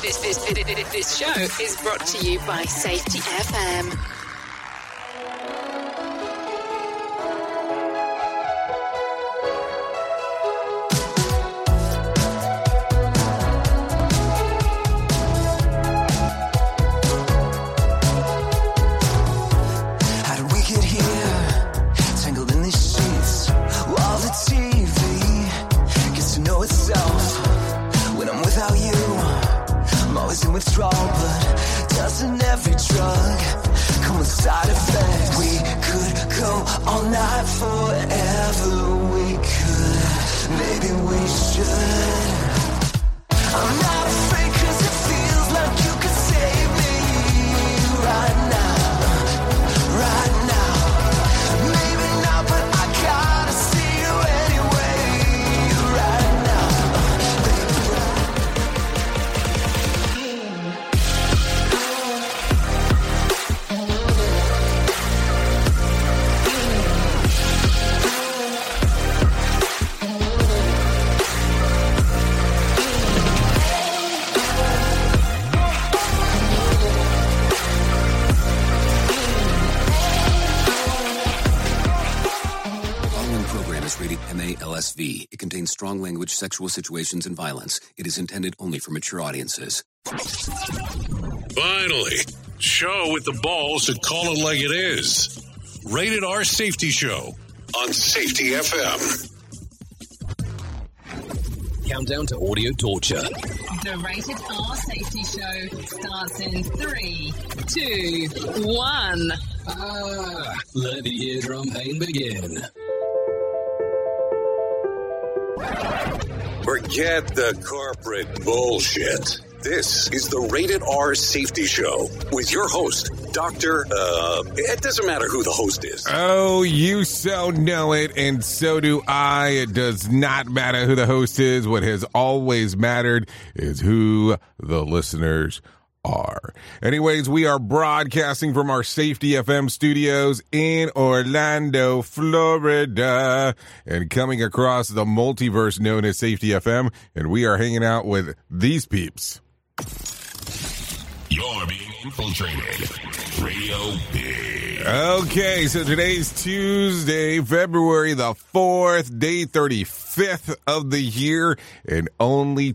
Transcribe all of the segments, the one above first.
This show is brought to you by Safety FM. Withdrawal, but doesn't every drug come with side effects? We could go all night forever. We could, maybe we should. I'm not afraid 'cause it feels like you could save me right now, right now. Maybe not, but I gotta see you anyway, right now. Rated MALSV. It contains strong language, sexual situations, and violence. It is intended only for mature audiences. Finally, show with the balls to call it like it is. Rated R Safety Show on Safety FM. Countdown to audio torture. The Rated R Safety Show starts in 3, 2, 1. Let the eardrum pain begin. Forget the corporate bullshit. This is the Rated R Safety Show with your host, Dr. It doesn't matter who the host is. Oh, you so know it, and so do I. It does not matter who the host is. What has always mattered is who the listeners are. Anyways, we are broadcasting from our Safety FM studios in Orlando, Florida, and coming across the multiverse known as Safety FM, and we are hanging out with these peeps. You're being infiltrated. Radio Big. Okay, so today's Tuesday, February the 4th, day 35th of the year, and only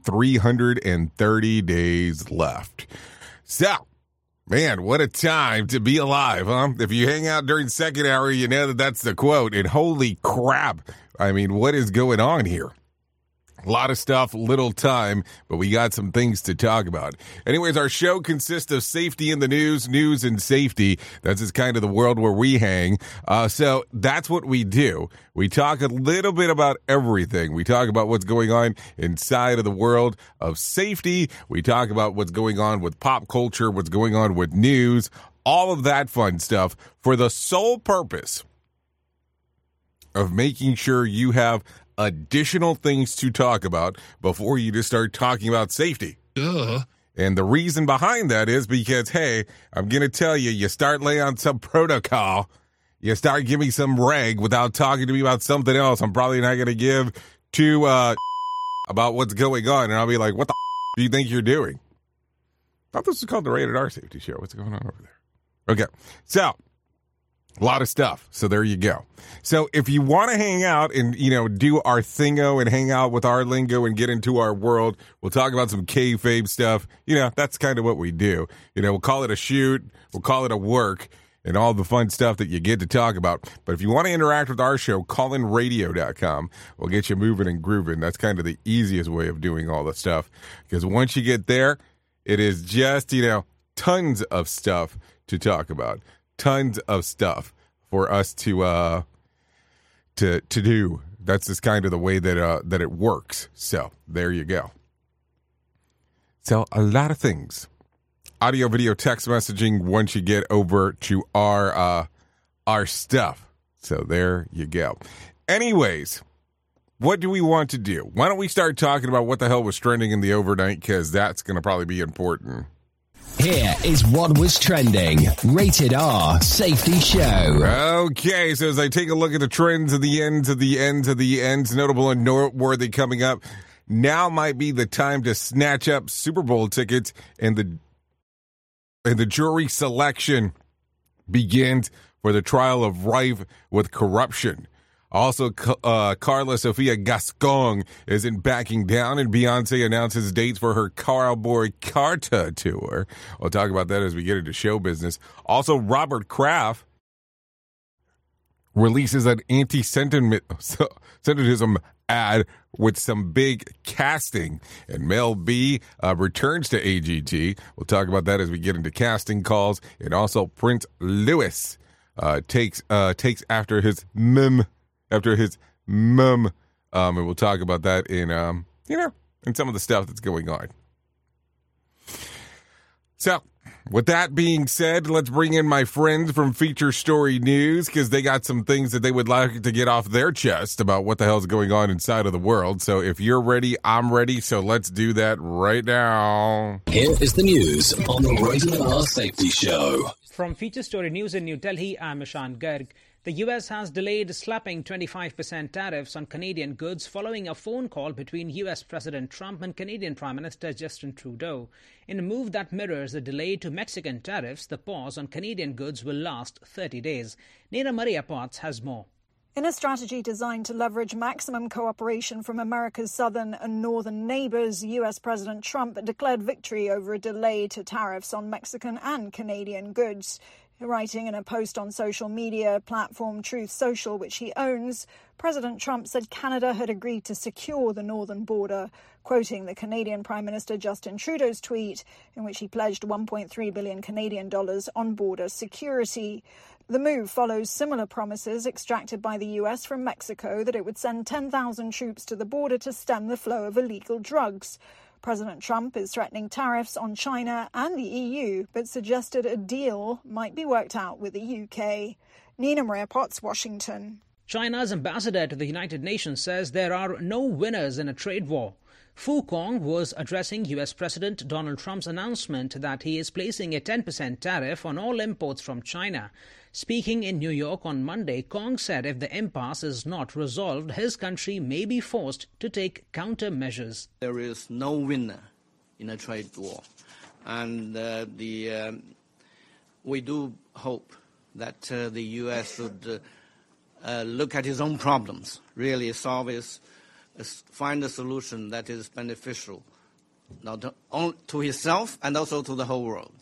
330 days left. So, man, what a time to be alive, huh? If you hang out during second hour, you know that that's the quote. And holy crap, I mean, what is going on here? A lot of stuff, little time, but we got some things to talk about. Anyways, our show consists of safety in the news and safety. That's just kind of the world where we hang. So that's what we do. We talk a little bit about everything. We talk about what's going on inside of the world of safety. We talk about what's going on with pop culture, what's going on with news, all of that fun stuff for the sole purpose of making sure you have additional things to talk about before you just start talking about safety. And the reason behind that is because, hey, I'm going to tell you, you start laying on some protocol, you start giving some reg without talking to me about something else I'm probably not going to give to about what's going on. And I'll be like, what the do you think you're doing? I thought this was called the Rated R Safety Show. What's going on over there? Okay, so a lot of stuff. So there you go. So if you want to hang out and, you know, do our thingo and hang out with our lingo and get into our world, we'll talk about some kayfabe stuff. You know, that's kind of what we do. You know, we'll call it a shoot. We'll call it a work and all the fun stuff that you get to talk about. But if you want to interact with our show, callinradio.com. We'll get you moving and grooving. That's kind of the easiest way of doing all the stuff. Because once you get there, it is just, you know, tons of stuff to talk about. Tons of stuff for us to do. That's just kind of the way that it works. So there you go. So a lot of things. Audio, video, text messaging once you get over to our stuff. So there you go. Anyways, what do we want to do? Why don't we start talking about what the hell was trending in the overnight? Because that's going to probably be important. Here is what was trending. Rated R Safety Show. Okay, so as I take a look at the trends of the ends, notable and noteworthy coming up, now might be the time to snatch up Super Bowl tickets, and the jury selection begins for the trial of rife with corruption. Also, Carla Sofia Gascon isn't backing down, and Beyonce announces dates for her Cowboy Carter tour. We'll talk about that as we get into show business. Also, Robert Kraft releases an anti-Semitism ad with some big casting, and Mel B returns to AGT. We'll talk about that as we get into casting calls, and also Prince Louis takes after his mum. And we'll talk about that in some of the stuff that's going on. So, with that being said, let's bring in my friends from Feature Story News, because they got some things that they would like to get off their chest about what the hell's going on inside of the world. So if you're ready, I'm ready. So let's do that right now. Here is the news on the Rated R Safety Show. From Feature Story News in New Delhi, I'm Ishan Garg. The US has delayed slapping 25% tariffs on Canadian goods following a phone call between US President Trump and Canadian Prime Minister Justin Trudeau. In a move that mirrors the delay to Mexican tariffs, the pause on Canadian goods will last 30 days. Nina Maria Potts has more. In a strategy designed to leverage maximum cooperation from America's southern and northern neighbours, US President Trump declared victory over a delay to tariffs on Mexican and Canadian goods. Writing in a post on social media platform Truth Social, which he owns, President Trump said Canada had agreed to secure the northern border, quoting the Canadian Prime Minister Justin Trudeau's tweet, in which he pledged $1.3 billion Canadian on border security. The move follows similar promises extracted by the US from Mexico that it would send 10,000 troops to the border to stem the flow of illegal drugs. President Trump is threatening tariffs on China and the EU, but suggested a deal might be worked out with the UK. Nina Maria Potts, Washington. China's ambassador to the United Nations says there are no winners in a trade war. Fu Kong was addressing US President Donald Trump's announcement that he is placing a 10% tariff on all imports from China. Speaking in New York on Monday, Kong said if the impasse is not resolved, his country may be forced to take countermeasures. There is no winner in a trade war. And we do hope that the U.S. would look at its own problems, really find a solution that is beneficial not to himself and also to the whole world.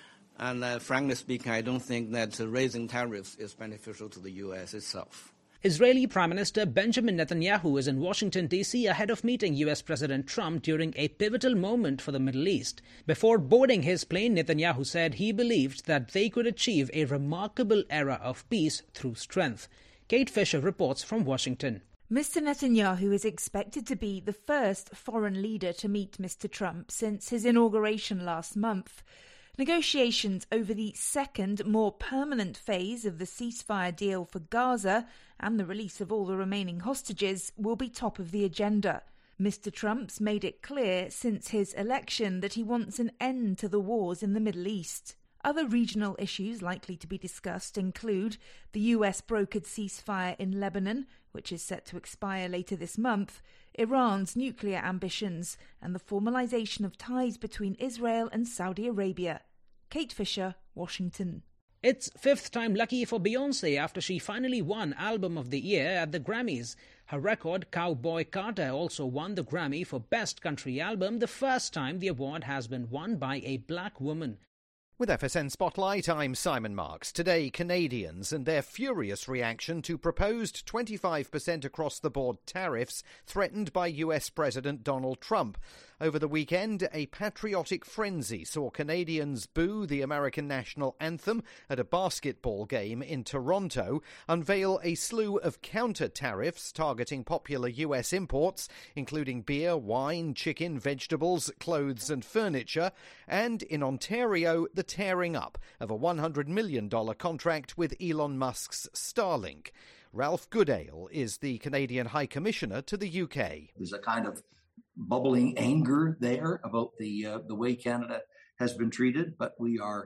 And frankly speaking, I don't think that raising tariffs is beneficial to the U.S. itself. Israeli Prime Minister Benjamin Netanyahu is in Washington, D.C. ahead of meeting U.S. President Trump during a pivotal moment for the Middle East. Before boarding his plane, Netanyahu said he believed that they could achieve a remarkable era of peace through strength. Kate Fisher reports from Washington. Mr. Netanyahu is expected to be the first foreign leader to meet Mr. Trump since his inauguration last month. Negotiations over the second, more permanent phase of the ceasefire deal for Gaza and the release of all the remaining hostages will be top of the agenda. Mr. Trump's made it clear since his election that he wants an end to the wars in the Middle East. Other regional issues likely to be discussed include the US-brokered ceasefire in Lebanon, which is set to expire later this month, Iran's nuclear ambitions, and the formalization of ties between Israel and Saudi Arabia. Kate Fisher, Washington. It's fifth time lucky for Beyonce after she finally won Album of the Year at the Grammys. Her record, Cowboy Carter, also won the Grammy for Best Country Album, the first time the award has been won by a black woman. With FSN Spotlight, I'm Simon Marks. Today, Canadians and their furious reaction to proposed 25% across-the-board tariffs threatened by US President Donald Trump. Over the weekend, a patriotic frenzy saw Canadians boo the American national anthem at a basketball game in Toronto, unveil a slew of counter-tariffs targeting popular US imports, including beer, wine, chicken, vegetables, clothes and furniture, and in Ontario, the tearing up of a $100 million contract with Elon Musk's Starlink. Ralph Goodale is the Canadian High Commissioner to the UK. There's a kind of bubbling anger there about the way Canada has been treated, but we are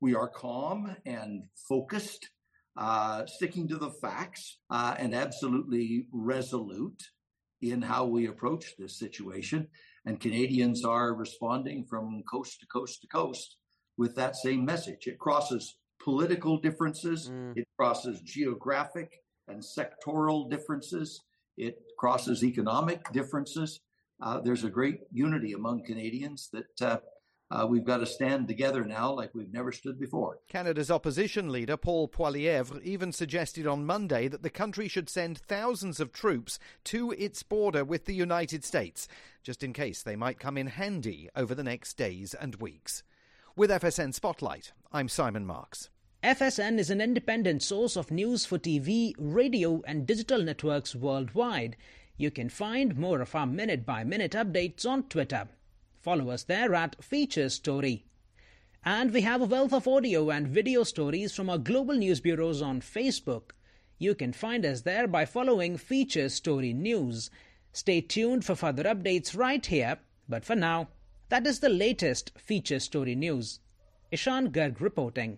calm and focused, sticking to the facts, and absolutely resolute in how we approach this situation. And Canadians are responding from coast to coast to coast with that same message. It crosses political differences. It crosses geographic and sectoral differences. It crosses economic differences. There's a great unity among Canadians that we've got to stand together now like we've never stood before. Canada's opposition leader, Paul Poilievre, even suggested on Monday that the country should send thousands of troops to its border with the United States, just in case they might come in handy over the next days and weeks. With FSN Spotlight, I'm Simon Marks. FSN is an independent source of news for TV, radio and digital networks worldwide. You can find more of our minute-by-minute updates on Twitter. Follow us there at Features Story. And we have a wealth of audio and video stories from our global news bureaus on Facebook. You can find us there by following Features Story News. Stay tuned for further updates right here. But for now, that is the latest Features Story News. Ishan Garg reporting.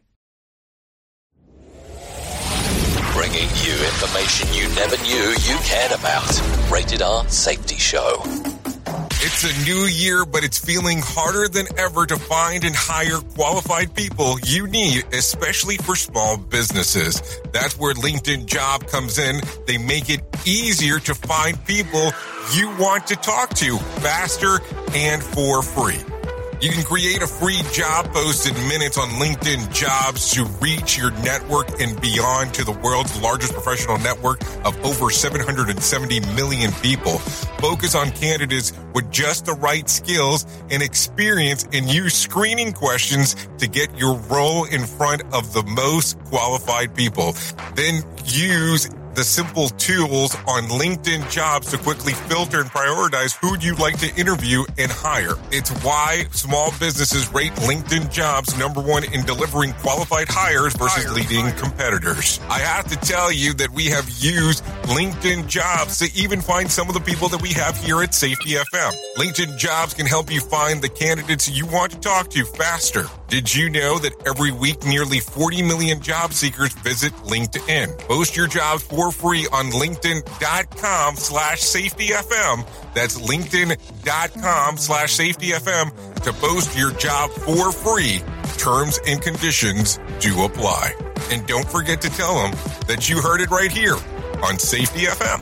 Bringing you information you never knew you cared about. Rated R Safety Show. It's a new year, but it's feeling harder than ever to find and hire qualified people you need, especially for small businesses. That's where LinkedIn Job comes in. They make it easier to find people you want to talk to faster and for free. You can create a free job post in minutes on LinkedIn Jobs to reach your network and beyond to the world's largest professional network of over 770 million people. Focus on candidates with just the right skills and experience and use screening questions to get your role in front of the most qualified people. Then use the simple tools on LinkedIn Jobs to quickly filter and prioritize who you'd like to interview and hire. It's why small businesses rate LinkedIn Jobs number one in delivering qualified hires versus leading competitors. I have to tell you that we have used LinkedIn Jobs to even find some of the people that we have here at Safety FM. LinkedIn Jobs can help you find the candidates you want to talk to faster. Did you know that every week nearly 40 million job seekers visit LinkedIn? Post your jobs for free on linkedin.com/safetyfm. That's linkedin.com/safetyfm to post your job for free. Terms and conditions do apply. And don't forget to tell them that you heard it right here on Safety FM.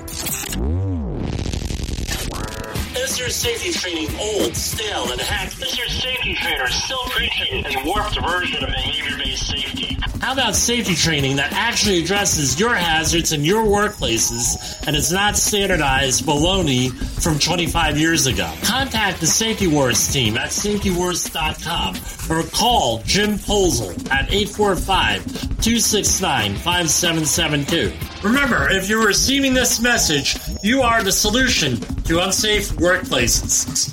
Is your safety training old, stale, and hacked? Is your safety trainer still preaching a warped version of behavior-based safety? How about safety training that actually addresses your hazards in your workplaces and is not standardized baloney from 25 years ago? Contact the Safety Wars team at safetywars.com or call Jim Posel at 845-269-5772. Remember, if you're receiving this message, you are the solution to unsafe workplaces.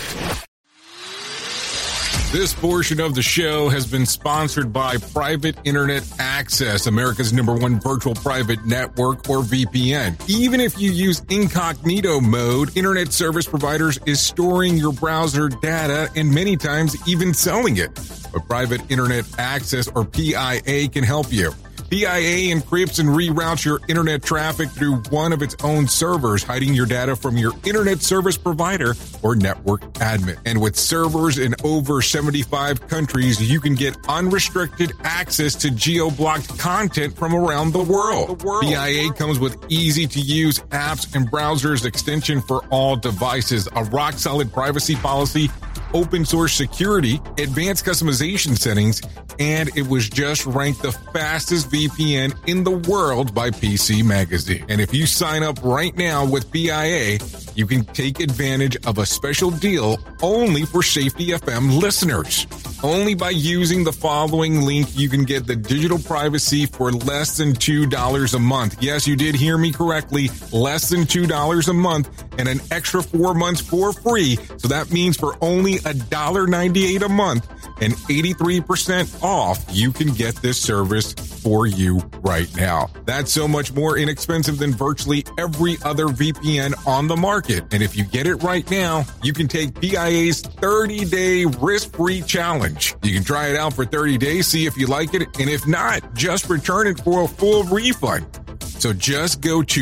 This portion of the show has been sponsored by Private Internet Access, America's #1 virtual private network, or VPN. Even if you use incognito mode, internet service providers is storing your browser data and many times even selling it. But Private Internet Access, or PIA, can help you. PIA encrypts and reroutes your internet traffic through one of its own servers, hiding your data from your internet service provider or network admin. And with servers in over 75 countries, you can get unrestricted access to geo-blocked content from around the world. PIA comes with easy-to-use apps and browsers extension for all devices, a rock-solid privacy policy, open source security, advanced customization settings, and it was just ranked the fastest VPN in the world by PC Magazine. And if you sign up right now with PIA, you can take advantage of a special deal only for Safety FM listeners. Only by using the following link, you can get the digital privacy for less than $2 a month. Yes, you did hear me correctly. Less than $2 a month and an extra 4 months for free. So that means for only $1.98 a month and 83% off, you can get this service for you right now. That's so much more inexpensive than virtually every other VPN on the market. And if you get it right now, you can take PIA's 30-day risk-free challenge. You can try it out for 30 days, see if you like it, and if not, just return it for a full refund. So just go to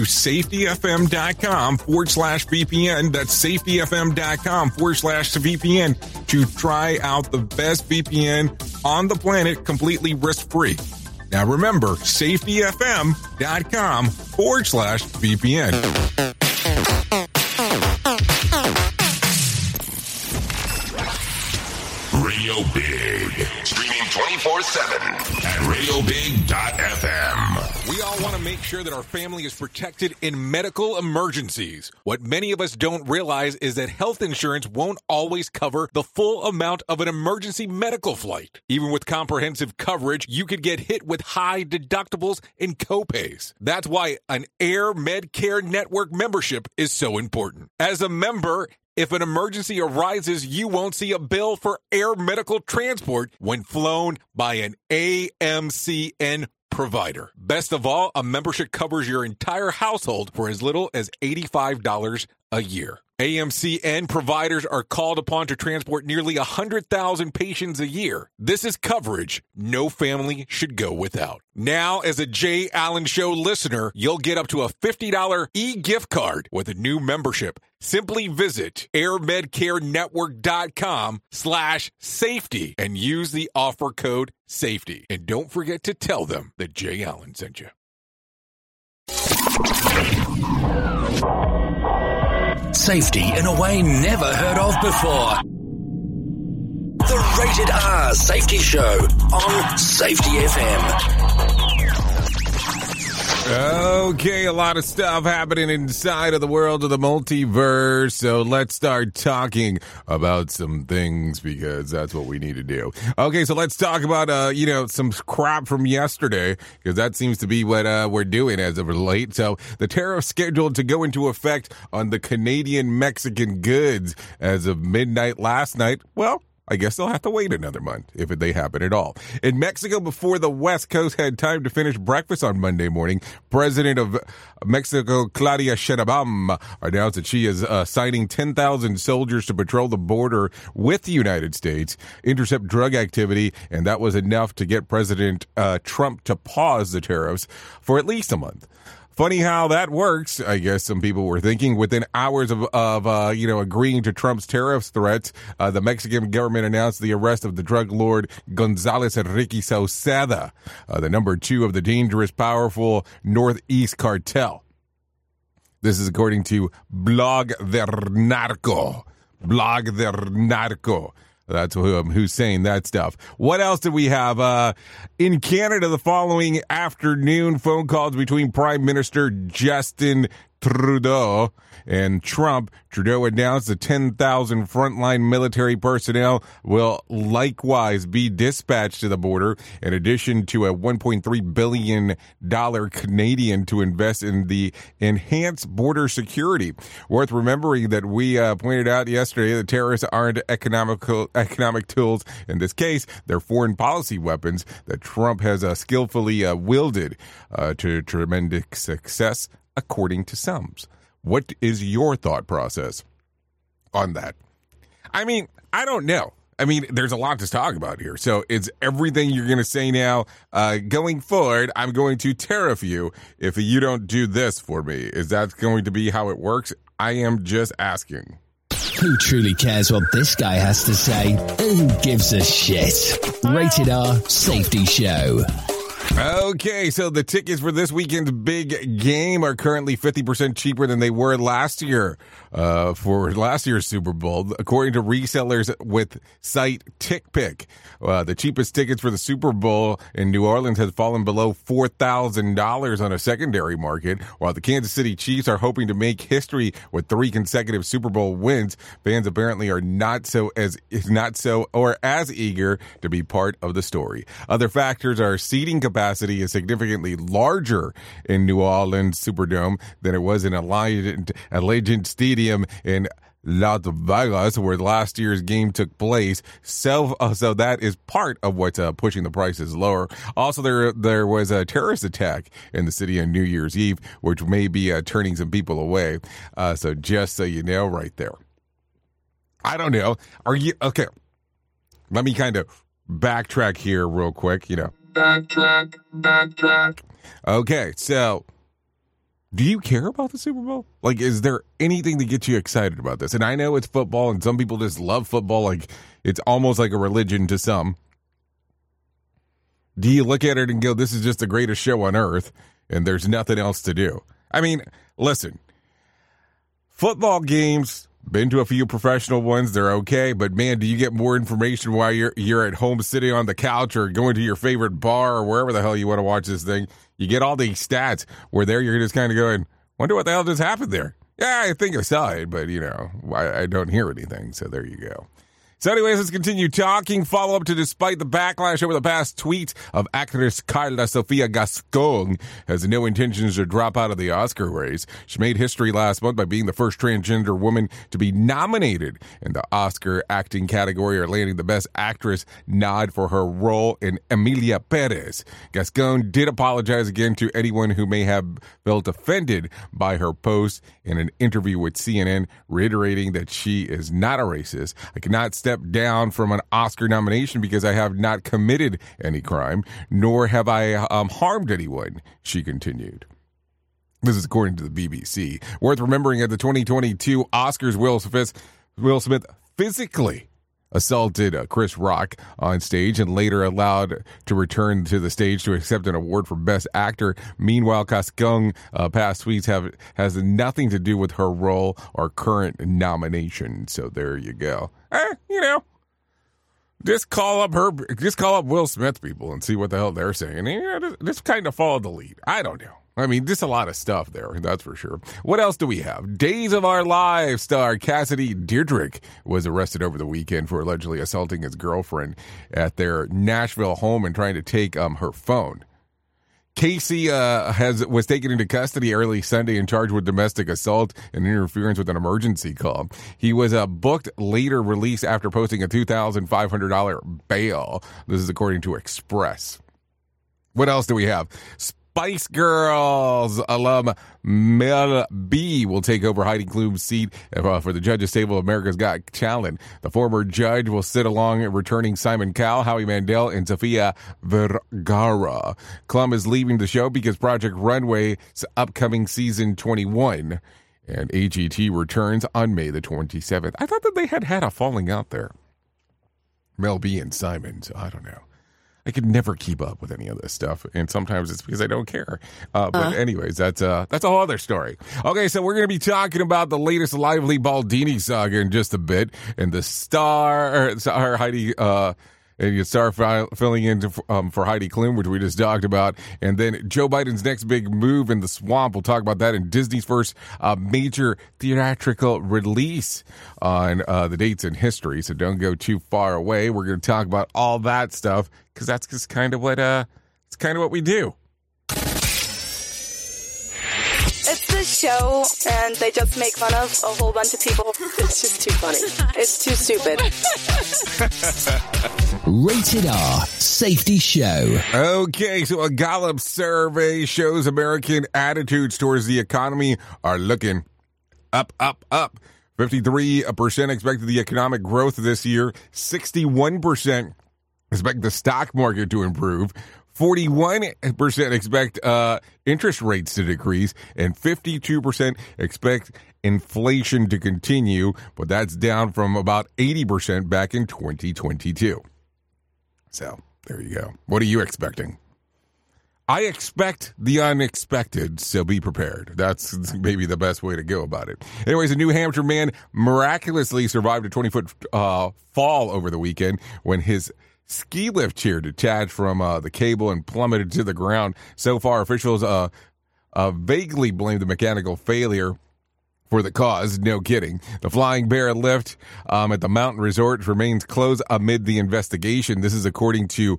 safetyfm.com/VPN. That's safetyfm.com/VPN to try out the best VPN on the planet completely risk-free. Now remember, safetyfm.com/VPN. Radio Big. Streaming 24/7 at radiobig.fm. We all want to make sure that our family is protected in medical emergencies. What many of us don't realize is that health insurance won't always cover the full amount of an emergency medical flight. Even with comprehensive coverage, you could get hit with high deductibles and copays. That's why an Air Medcare Network membership is so important. As a member, if an emergency arises, you won't see a bill for air medical transport when flown by an AMCN provider. Best of all, a membership covers your entire household for as little as $85 a year. AMCN providers are called upon to transport nearly 100,000 patients a year. This is coverage no family should go without. Now, as a Jay Allen Show listener, you'll get up to a $50 e-gift card with a new membership. Simply visit airmedcarenetwork.com/safety and use the offer code SAFETY. And don't forget to tell them that Jay Allen sent you. Safety in a way never heard of before. The Rated R Safety Show on Safety FM. Okay, a lot of stuff happening inside of the world of the multiverse, so let's start talking about some things because that's what we need to do. Okay, so let's talk about, some crap from yesterday because that seems to be what we're doing as of late. So the tariff scheduled to go into effect on the Canadian-Mexican goods as of midnight last night, well, I guess they'll have to wait another month if they happen at all. In Mexico, before the West Coast had time to finish breakfast on Monday morning, President of Mexico, Claudia Sheinbaum, announced that she is assigning 10,000 soldiers to patrol the border with the United States, intercept drug activity, and that was enough to get President Trump to pause the tariffs for at least a month. Funny how that works, I guess some people were thinking. Within hours of agreeing to Trump's tariffs threats, the Mexican government announced the arrest of the drug lord González Enrique Sauceda, the number 2 of the dangerous, powerful Northeast cartel. This is according to Blog del Narco. Blog del Narco. That's who's saying that stuff. What else did we have? In Canada, the following afternoon, phone calls between Prime Minister Justin Trudeau and Trump. Trudeau announced that 10,000 frontline military personnel will likewise be dispatched to the border, in addition to a $1.3 billion Canadian to invest in the enhanced border security. Worth remembering that we pointed out yesterday that terrorists aren't economic tools. In this case, they're foreign policy weapons that Trump has skillfully wielded to tremendous success, according to some. What is your thought process on that? I mean, I don't know. I mean, there's a lot to talk about here. So it's everything you're going to say now. Going forward, I'm going to tariff you if you don't do this for me. Is that going to be how it works? I am just asking. Who truly cares what this guy has to say? Who gives a shit? Rated R Safety Show. Okay, so the tickets for this weekend's big game are currently 50% cheaper than they were last year for last year's Super Bowl, according to resellers with site TickPick. The cheapest tickets for the Super Bowl in New Orleans has fallen below $4,000 on a secondary market, while the Kansas City Chiefs are hoping to make history with 3 consecutive Super Bowl wins. Fans apparently are not so as eager to be part of the story. Other factors are seating capacity is significantly larger in New Orleans Superdome than it was in Allegiant Stadium in Las Vegas, where last year's game took place. So that is part of what's pushing the prices lower. Also, there was a terrorist attack in the city on New Year's Eve, which may be turning some people away. So just so you know, right there. I don't know. Are you okay? Let me kind of backtrack here real quick. Backtrack. Okay, so Do you care about the Super Bowl? Like, is there anything that gets you excited about this? And I know it's football, and some people just love football. Like, it's almost like a religion to some. Do you look at it and go, this is just the greatest show on earth, and there's nothing else to do? I mean, listen, football games, been to a few professional ones, they're okay, but man, do you get more information while you're at home sitting on the couch or going to your favorite bar or wherever the hell you want to watch this thing? You get all these stats where there you're just kind of going, wonder what the hell just happened there. Yeah, I think I saw it, but, I don't hear anything, so there you go. So anyways, let's continue talking. Follow up to despite the backlash over the past tweet of actress Carla Sofia Gascon has no intentions to drop out of the Oscar race. She made history last month by being the first transgender woman to be nominated in the Oscar acting category or landing the Best Actress nod for her role in Emilia Perez. Gascon did apologize again to anyone who may have felt offended by her post in an interview with CNN, reiterating that she is not a racist. I cannot step down from an Oscar nomination because I have not committed any crime, nor have I harmed anyone, she continued. This is according to the BBC. Worth remembering, at the 2022 Oscars, Will Smith physically assaulted Chris Rock on stage and later allowed to return to the stage to accept an award for Best Actor. Meanwhile, Gascon past tweets has nothing to do with her role or current nomination. So there you go. Just call up Will Smith people and see what the hell they're saying. Just kind of follow the lead. I don't know. I mean, just a lot of stuff there, that's for sure. What else do we have? Days of Our Lives star Cassidy Diedrich was arrested over the weekend for allegedly assaulting his girlfriend at their Nashville home and trying to take her phone. Casey was taken into custody early Sunday and charged with domestic assault and interference with an emergency call. He was booked, later released after posting a $2,500 bail. This is according to Express. What else do we have? Spice Girls alum Mel B will take over Heidi Klum's seat for the judges' table of America's Got Talent. The former judge will sit along returning Simon Cowell, Howie Mandel, and Sofia Vergara. Klum is leaving the show because Project Runway's upcoming season 21 and AGT returns on May the 27th. I thought that they had a falling out there. Mel B and Simon, so I don't know. I could never keep up with any of this stuff, and sometimes it's because I don't care. But anyways, that's a whole other story. Okay, so we're going to be talking about the latest Lively Baldini saga in just a bit, and the star Heidi and you start filling in for Heidi Klum, which we just talked about. And then Joe Biden's next big move in the swamp. We'll talk about that in Disney's first major theatrical release on the dates in history. So don't go too far away. We're going to talk about all that stuff because that's just kind of what we do. It's this show, and they just make fun of a whole bunch of people. It's just too funny. It's too stupid. Rated R Safety Show. Okay, so a Gallup survey shows American attitudes towards the economy are looking up. 53% expected the economic growth this year. 61% expect the stock market to improve. 41% expect interest rates to decrease, and 52% expect inflation to continue, but that's down from about 80% back in 2022. So, there you go. What are you expecting? I expect the unexpected, so be prepared. That's maybe the best way to go about it. Anyways, a New Hampshire man miraculously survived a 20-foot fall over the weekend when his ski lift chair detached from the cable and plummeted to the ground. So far, officials vaguely blame the mechanical failure for the cause. No kidding. The Flying Bear lift at the mountain resort remains closed amid the investigation. This is according to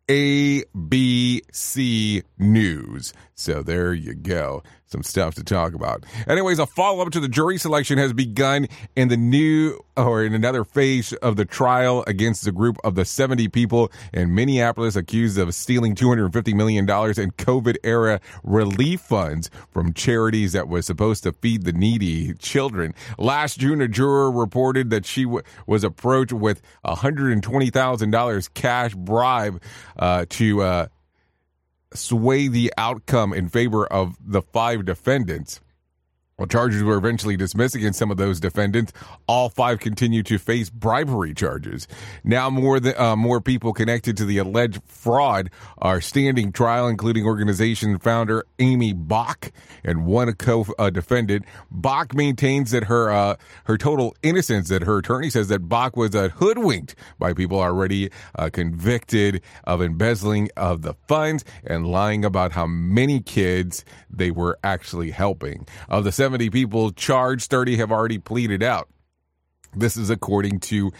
ABC News. So there you go. Some stuff to talk about. Anyways, a follow-up to the jury selection has begun in another phase of the trial against the group of the 70 people in Minneapolis accused of stealing $250 million in COVID-era relief funds from charities that was supposed to feed the needy children. Last June, a juror reported that she was approached with $120,000 cash bribe to sway the outcome in favor of the 5 defendants. While charges were eventually dismissed against some of those defendants, all 5 continue to face bribery charges. Now more people connected to the alleged fraud are standing trial, including organization founder Amy Bach and one co-defendant. Bach maintains that her total innocence, that her attorney says that Bach was hoodwinked by people already convicted of embezzling of the funds and lying about how many kids they were actually helping. Of the 70 people charged, 30 have already pleaded out. This is according to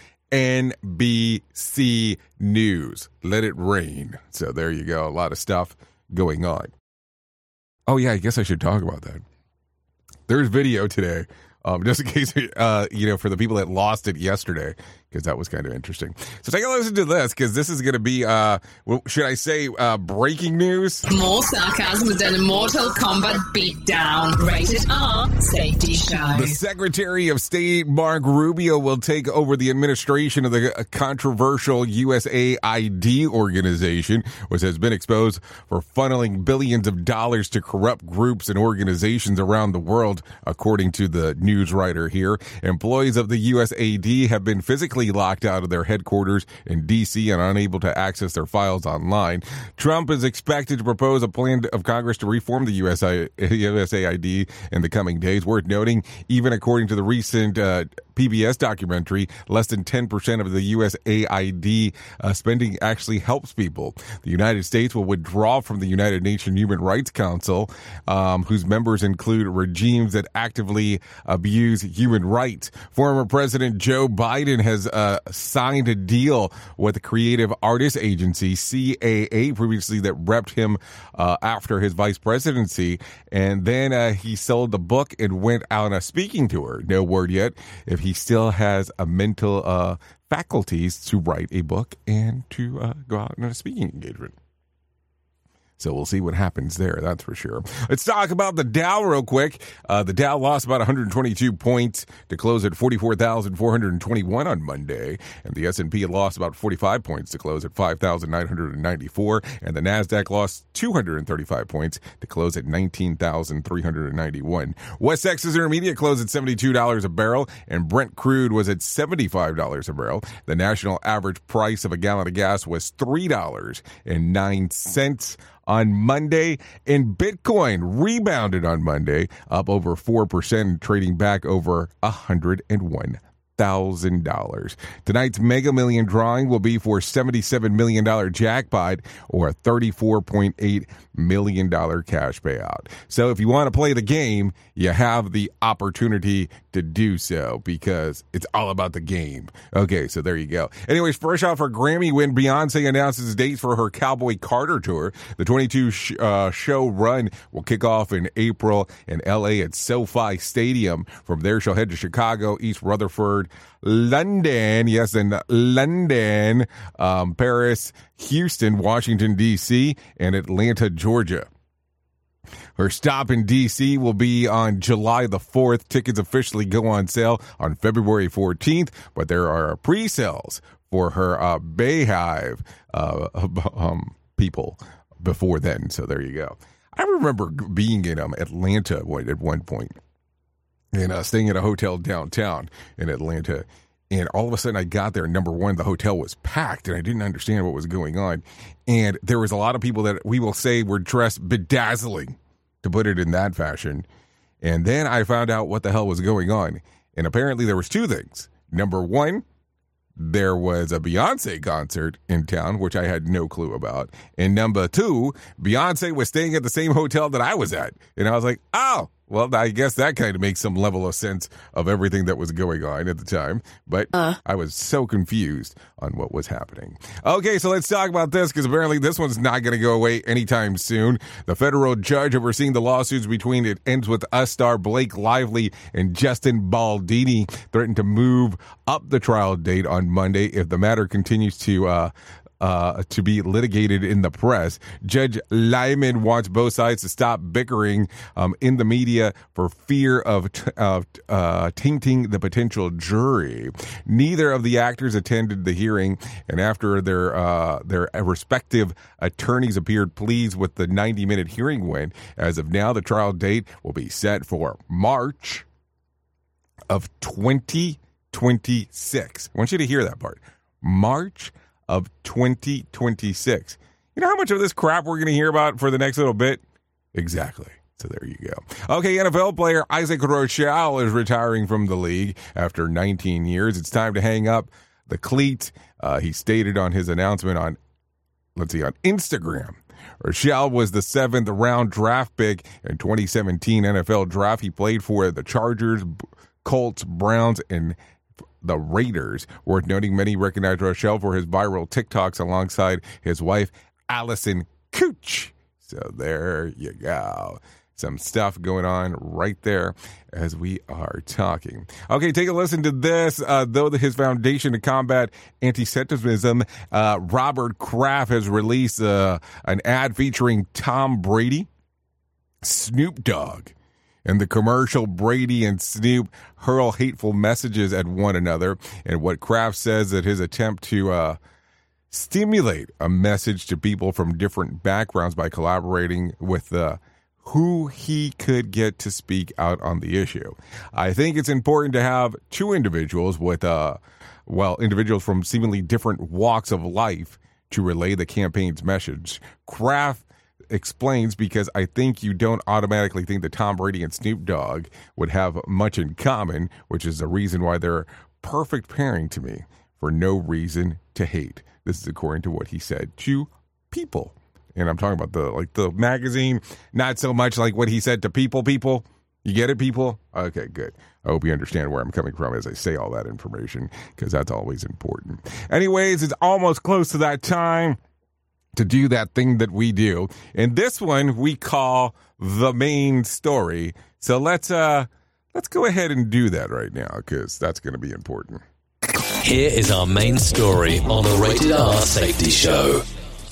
NBC News. Let it rain. So there you go. A lot of stuff going on. Oh, yeah, I guess I should talk about that. There's video today, just in case, for the people that lost it yesterday, because that was kind of interesting. So take a listen to this, because this is going to be, should I say, breaking news? More sarcasm than a Mortal Kombat beatdown. Rated R Safety Show. The Secretary of State, Mark Rubio, will take over the administration of the controversial USAID organization, which has been exposed for funneling billions of dollars to corrupt groups and organizations around the world, according to the news writer here. Employees of the USAID have been physically locked out of their headquarters in D.C. and unable to access their files online. Trump is expected to propose a plan of Congress to reform the USAID in the coming days. Worth noting, even according to the recent PBS documentary, less than 10% of the USAID spending actually helps people. The United States will withdraw from the United Nations Human Rights Council, whose members include regimes that actively abuse human rights. Former President Joe Biden has signed a deal with the Creative Artists Agency, CAA, previously that repped him after his vice presidency. And then he sold the book and went on a speaking tour. No word yet if he still has a mental faculties to write a book and to go out on a speaking engagement. So we'll see what happens there, that's for sure. Let's talk about the Dow real quick. The Dow lost about 122 points to close at 44,421 on Monday. And the S&P lost about 45 points to close at 5,994. And the NASDAQ lost 235 points to close at 19,391. West Texas Intermediate closed at $72 a barrel. And Brent crude was at $75 a barrel. The national average price of a gallon of gas was $3.09 on Monday, and Bitcoin rebounded on Monday, up over 4%, trading back over $101,000. Tonight's Mega Million drawing will be for $77 million jackpot or a $34.8 million cash payout. So if you want to play the game, you have the opportunity to do so because it's all about the game. Okay, so there you go. Anyways, fresh off her Grammy win, Beyonce announces dates for her Cowboy Carter tour. The 22-show run will kick off in April in L.A. at SoFi Stadium. From there, she'll head to Chicago, East Rutherford, London, yes, and London, Paris, Houston, Washington, D.C., and Atlanta, Georgia. Her stop in D.C. will be on July the 4th. Tickets officially go on sale on February 14th, but there are pre-sales for her Bayhive people before then, so there you go. I remember being in Atlanta at one point and staying at a hotel downtown in Atlanta. And all of a sudden I got there, and number one, the hotel was packed, and I didn't understand what was going on. And there was a lot of people that we will say were dressed bedazzling, to put it in that fashion. And then I found out what the hell was going on. And apparently there was two things. Number one, there was a Beyonce concert in town, which I had no clue about. And number two, Beyonce was staying at the same hotel that I was at. And I was like, oh, well, I guess that kind of makes some level of sense of everything that was going on at the time. But I was so confused on what was happening. Okay, so let's talk about this, because apparently this one's not going to go away anytime soon. The federal judge overseeing the lawsuits between It Ends With Us star Blake Lively and Justin Baldini threatened to move up the trial date on Monday if the matter continues to to be litigated in the press. Judge Lyman wants both sides to stop bickering in the media for fear of tainting the potential jury. Neither of the actors attended the hearing, and after their respective attorneys appeared pleased with the 90-minute hearing went, as of now, the trial date will be set for March of 2026. I want you to hear that part. March of 2026. You know how much of this crap we're going to hear about for the next little bit? Exactly. So there you go. Okay, NFL player Isaac Rochelle is retiring from the league after 19 years. It's time to hang up the cleat. He stated on his announcement on Instagram. Rochelle was the 7th round draft pick in 2017 NFL draft. He played for the Chargers, Colts, Browns, and the Raiders. Worth noting, many recognize Rochelle for his viral TikToks alongside his wife, Allison Cooch. So there you go. Some stuff going on right there as we are talking. Okay, take a listen to this. Though his foundation to combat anti-Semitism, Robert Kraft has released an ad featuring Tom Brady, Snoop Dogg. In the commercial, Brady and Snoop hurl hateful messages at one another. And what Kraft says that his attempt to stimulate a message to people from different backgrounds by collaborating with who he could get to speak out on the issue. I think it's important to have two individuals with, individuals from seemingly different walks of life to relay the campaign's message. Kraft explains, because I think you don't automatically think that Tom Brady and Snoop Dogg would have much in common, which is the reason why they're perfect pairing to me for no reason to hate. This is according to what he said to People. And I'm talking about the magazine, not so much like what he said to People. You get it, people? Okay, good. I hope you understand where I'm coming from as I say all that information, because that's always important. Anyways, it's almost close to that time to do that thing that we do. And this one we call the main story. So let's go ahead and do that right now, because that's going to be important. Here is our main story on the Rated R Safety Show.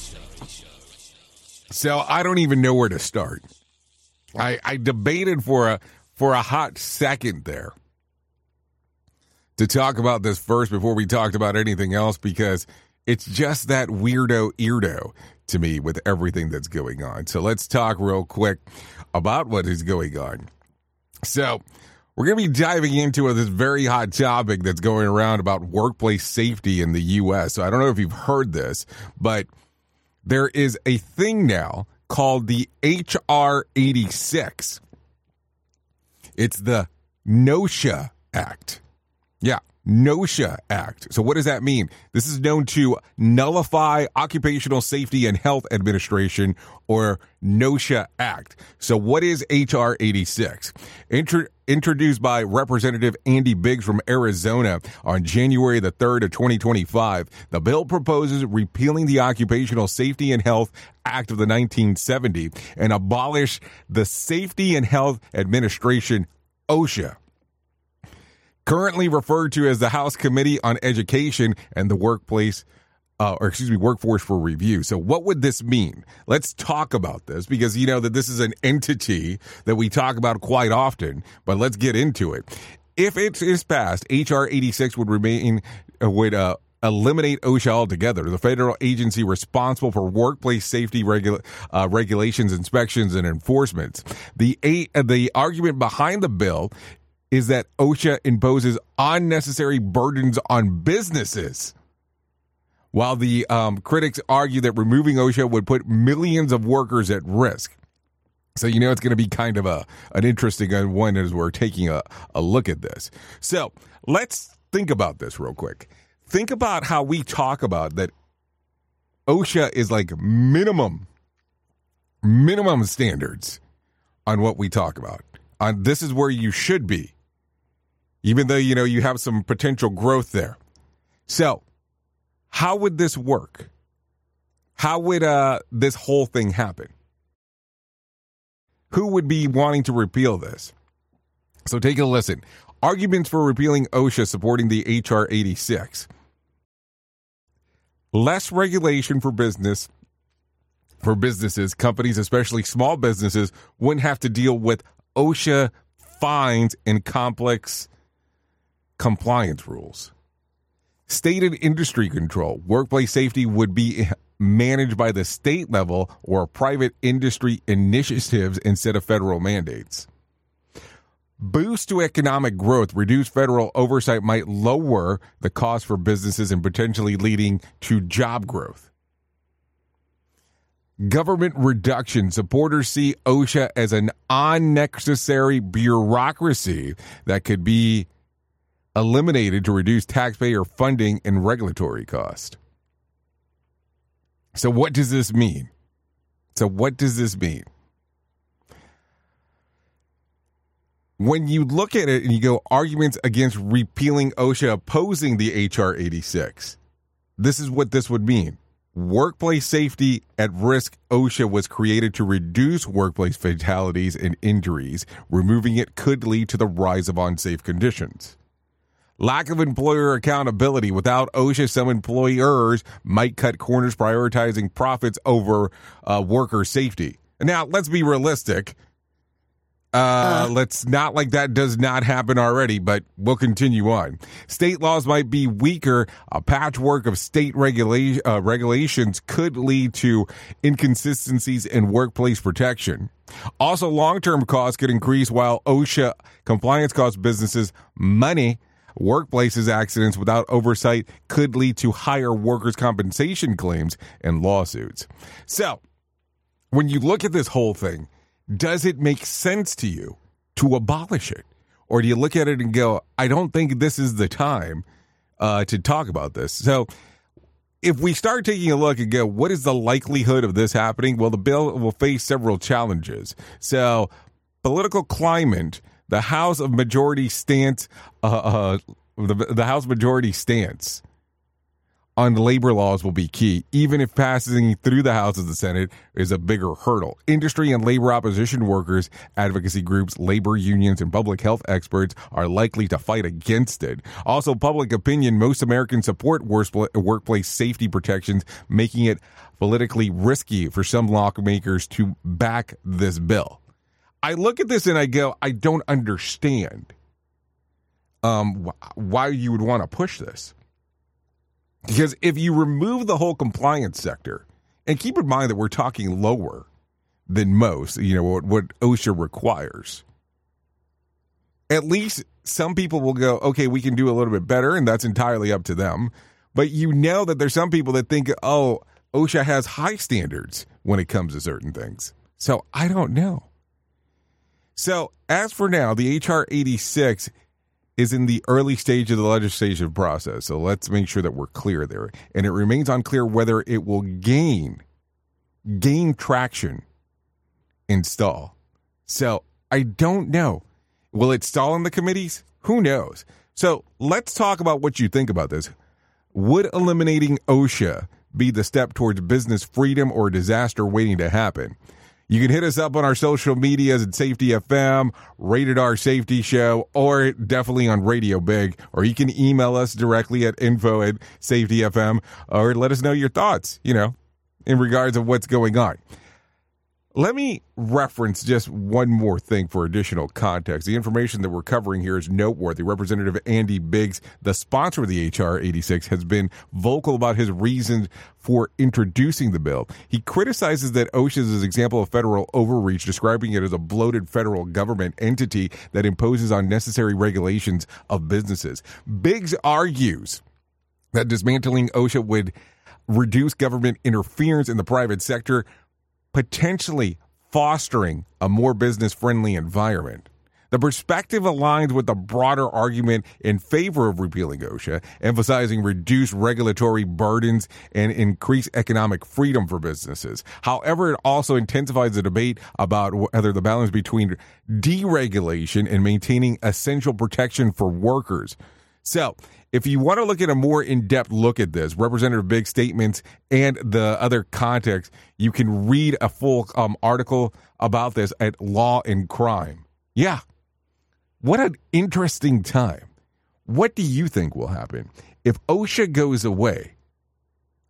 So I don't even know where to start. I debated for a hot second there to talk about this first before we talked about anything else, because it's just that weirdo to me with everything that's going on. So let's talk real quick about what is going on. So we're going to be diving into this very hot topic that's going around about workplace safety in the U.S. So I don't know if you've heard this, but there is a thing now called the H.R. 86. It's the NOSHA Act. Yeah, NOSHA Act. So what does that mean? This is known to nullify Occupational Safety and Health Administration, or NOSHA Act. So what is H.R. 86? Introduced by Representative Andy Biggs from Arizona on January the 3rd of 2025, the bill proposes repealing the Occupational Safety and Health Act of the 1970 and abolish the Safety and Health Administration, OSHA, currently referred to as the House Committee on Education and the Workforce for Review. So what would this mean? Let's talk about this, because you know that this is an entity that we talk about quite often, but let's get into it. If it is passed, H.R. 86 would eliminate OSHA altogether, the federal agency responsible for workplace safety regulations, inspections, and enforcement. The argument behind the bill is that OSHA imposes unnecessary burdens on businesses, while the critics argue that removing OSHA would put millions of workers at risk. So you know it's going to be kind of an interesting one as we're taking a look at this. So let's think about this real quick. Think about how we talk about that OSHA is like minimum standards on what we talk about. This is where you should be, even though you know you have some potential growth there. So how would this work? How would this whole thing happen? Who would be wanting to repeal this? So take a listen. Arguments for repealing OSHA supporting the H.R. 86. less regulation for businesses, companies, especially small businesses, wouldn't have to deal with OSHA fines and complex compliance rules. State and industry control. Workplace safety would be managed by the state level or private industry initiatives instead of federal mandates. Boost to economic growth. Reduced federal oversight might lower the cost for businesses and potentially leading to job growth. Government reduction. Supporters see OSHA as an unnecessary bureaucracy that could be eliminated to reduce taxpayer funding and regulatory cost. So what does this mean? When you look at it and you go arguments against repealing OSHA opposing the H.R. 86, this is what this would mean. Workplace safety at risk. OSHA was created to reduce workplace fatalities and injuries. Removing it could lead to the rise of unsafe conditions. Lack of employer accountability. Without OSHA, some employers might cut corners prioritizing profits over worker safety. Now, let's be realistic. Let's not like that does not happen already, but we'll continue on. State laws might be weaker. A patchwork of state regulations could lead to inconsistencies in workplace protection. Also, long-term costs could increase while OSHA compliance costs businesses money. Workplaces accidents without oversight could lead to higher workers' compensation claims and lawsuits. So, when you look at this whole thing, does it make sense to you to abolish it? Or do you look at it and go, I don't think this is the time to talk about this? So if we start taking a look and go, what is the likelihood of this happening? Well, the bill will face several challenges. So political climate, the House Majority stance on labor laws will be key, even if passing through the House of the Senate is a bigger hurdle. Industry and labor opposition workers, advocacy groups, labor unions, and public health experts are likely to fight against it. Also, public opinion, most Americans support workplace safety protections, making it politically risky for some lawmakers to back this bill. I look at this and I go, I don't understand why you would want to push this. Because if you remove the whole compliance sector, and keep in mind that we're talking lower than most, what OSHA requires, at least some people will go, okay, we can do a little bit better, and that's entirely up to them. But that there's some people that think, oh, OSHA has high standards when it comes to certain things. So I don't know. So as for now, the H.R. 86 is in the early stage of the legislative process. So let's make sure that we're clear there. And it remains unclear whether it will gain traction and stall. So I don't know. Will it stall in the committees? Who knows? So let's talk about what you think about this. Would eliminating OSHA be the step towards business freedom or disaster waiting to happen? You can hit us up on our social medias at Safety FM, Rated R Safety Show, or definitely on Radio Big. Or you can email us directly at info@safetyfm, or let us know your thoughts, in regards of what's going on. Let me reference just one more thing for additional context. The information that we're covering here is noteworthy. Representative Andy Biggs, the sponsor of the H.R. 86, has been vocal about his reasons for introducing the bill. He criticizes that OSHA is an example of federal overreach, describing it as a bloated federal government entity that imposes unnecessary regulations of businesses. Biggs argues that dismantling OSHA would reduce government interference in the private sector, potentially fostering a more business-friendly environment. The perspective aligns with the broader argument in favor of repealing OSHA, emphasizing reduced regulatory burdens and increased economic freedom for businesses. However, it also intensifies the debate about whether the balance between deregulation and maintaining essential protection for workers. So, if you want to look at a more in-depth look at this, Representative Biggs' statements and the other context, you can read a full article about this at Law and Crime. Yeah. What an interesting time. What do you think will happen? If OSHA goes away,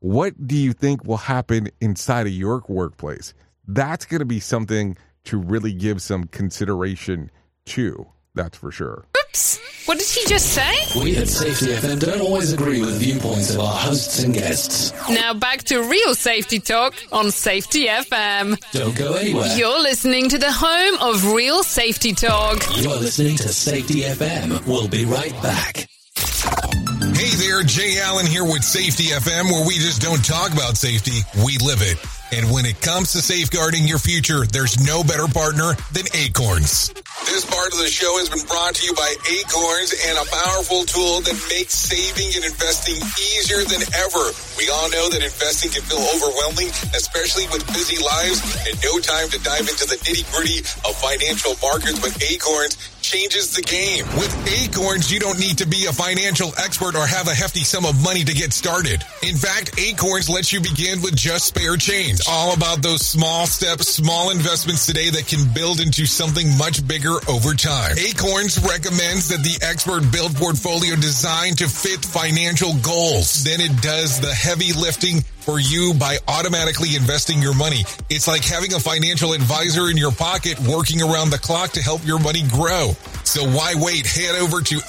what do you think will happen inside of your workplace? That's going to be something to really give some consideration to. That's for sure. Oops! What did he just say? We at Safety FM don't always agree with the viewpoints of our hosts and guests. Now back to real safety talk on Safety FM. Don't go anywhere. You're listening to the home of real safety talk. You're listening to Safety FM. We'll be right back. Hey there, Jay Allen here with Safety FM, where we just don't talk about safety, we live it. And when it comes to safeguarding your future, there's no better partner than Acorns. This part of the show has been brought to you by Acorns and a powerful tool that makes saving and investing easier than ever. We all know that investing can feel overwhelming, especially with busy lives and no time to dive into the nitty-gritty of financial markets, but Acorns changes the game. With Acorns, you don't need to be a financial expert or have a hefty sum of money to get started. In fact, Acorns lets you begin with just spare change. All about those small steps, small investments today that can build into something much bigger over time. Acorns recommends that the expert build portfolio designed to fit financial goals. Then it does the heavy lifting for you by automatically investing your money. It's like having a financial advisor in your pocket working around the clock to help your money grow. So why wait? Head over to